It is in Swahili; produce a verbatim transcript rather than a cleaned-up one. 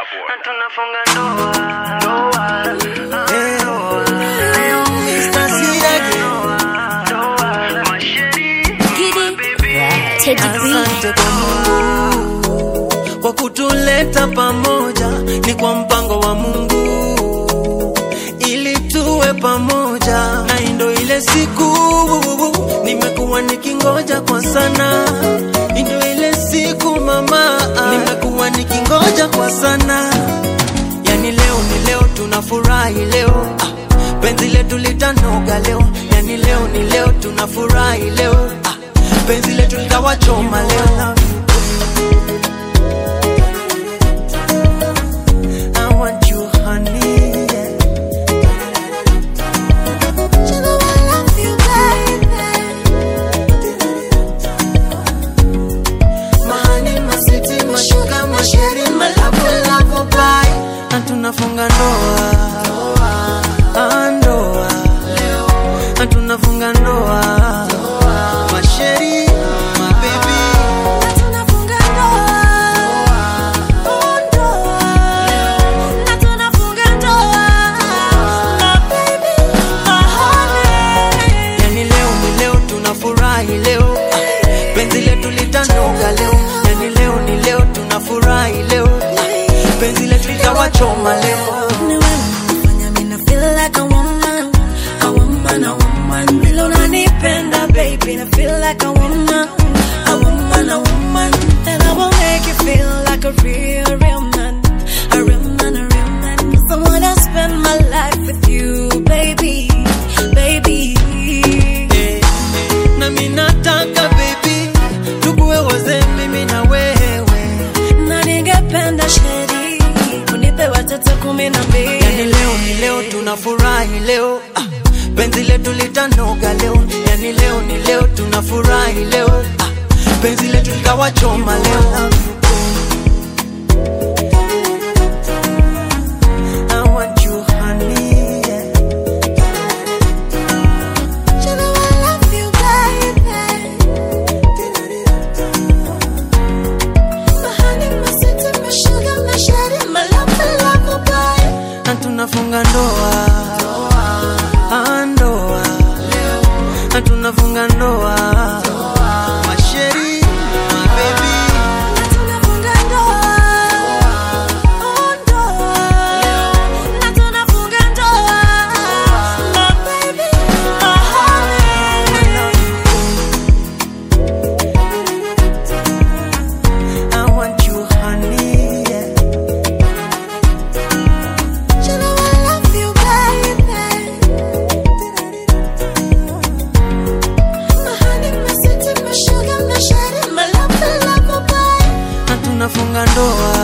Na tunafunga ndoa. Ndoa. Hey, Mister Siraki. Ndoa. Masheri. Asante kwa Mungu kwa kutuleta pamoja, ni kwa mpango wa Mungu ili tuwe pamoja, na ndo ile siku nimekuwa nikingoja kwa sana, ndo ile siku mama nimekuwa nikingoja kwa sana. Yani leo ni leo, tunafurahi leo, ah, penzi letu litanoga leo. Yani leo ni leo, tunafurahi leo, ah, penzi letu litawachoma leo. I want you honey, yeah. You know I love you baby. My honey, my sweetie, my sugar, my sherry, my love, love, bye. Na tunafunga ndoa, ah, ndoa na tunafunga ndoa, masheri, my baby. Na tunafunga ndoa, oh ndoa, na tunafunga ndoa, my baby, my honey. Yani leo ni leo, tunafurahi leo, ah, penzi letu litanoga leo. Yani leo ni leo, tunafurahi leo, ah, penzi letu litawachoma leo. Baby, I feel like a woman, a woman, a woman, and I will make you feel like a real, real man, a real man, a real man. So I wanna spend my life with you, baby, baby. Hey, na minataka baby, tukuwe waze mimi na wewe, na ningependa sheri, unipe watoto kumi na mbili. Yani leo ni leo, tunafurahi leo, ah, penzi letu litanoga leo. Yani leo ni leo, tunafurahi leo, ah, penzi letu litawachoma leo. I want you honey, yeah. You know I love you baby. My honey, my sweetie, my sugar, my sherry, my love, love, bye. Na tunafunga ndoa, ah, ndoa na tunafunga ndoa, masheri, my baby. Na tunafunga ndoa, oh ndoa, na tunafunga ndoa, my baby, my honey. I want you honey, yeah. You know I love you baby. My honey, my sweetie, my sugar, my sherry, my love, love, bye. Na tunafunga ndoa.